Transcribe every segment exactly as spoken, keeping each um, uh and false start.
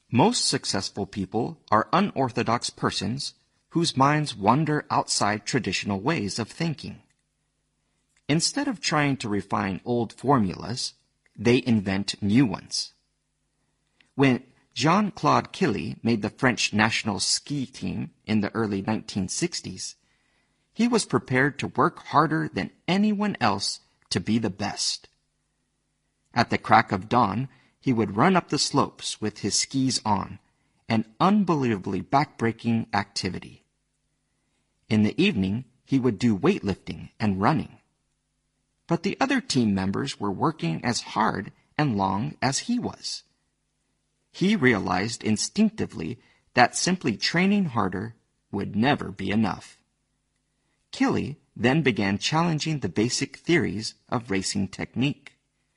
Most successful people are unorthodox persons whose minds wander outside traditional ways of thinking. Instead of trying to refine old formulas, they invent new ones. When Jean-Claude Killy made the French national ski team in the early nineteen sixties, he was prepared to work harder than anyone else to be the best. At the crack of dawn, he would run up the slopes with his skis on, an unbelievably backbreaking activity. In the evening, he would do weightlifting and running. But the other team members were working as hard and long as he was. He realized instinctively that simply training harder would never be enough. Killy then began challenging the basic theories of racing technique.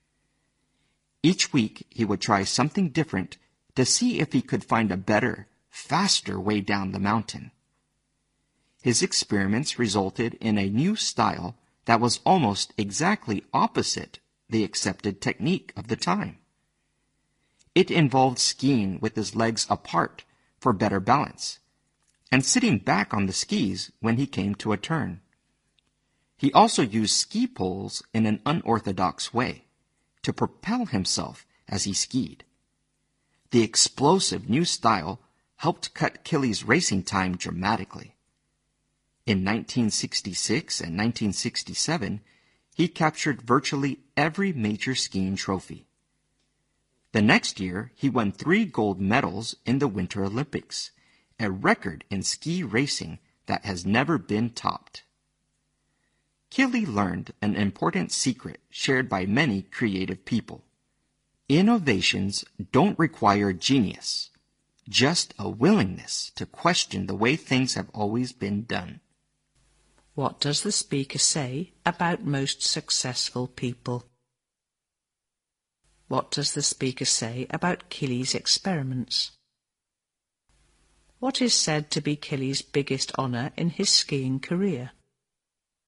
Each week he would try something different to see if he could find a better, faster way down the mountain. His experiments resulted in a new style that was almost exactly opposite the accepted technique of the time. It involved skiing with his legs apart for better balance, and sitting back on the skis when he came to a turn. He also used ski poles in an unorthodox way to propel himself as he skied. The explosive new style helped cut Killy's racing time dramatically. In nineteen sixty-six and nineteen sixty-seven, he captured virtually every major skiing trophy. The next year, he won three gold medals in the Winter Olympics, a record in ski racing that has never been topped. Killy learned an important secret shared by many creative people. Innovations don't require genius, just a willingness to question the way things have always been done. What does the speaker say about most successful people? What does the speaker say about Killy's experiments? What is said to be Killy's biggest honour in his skiing career?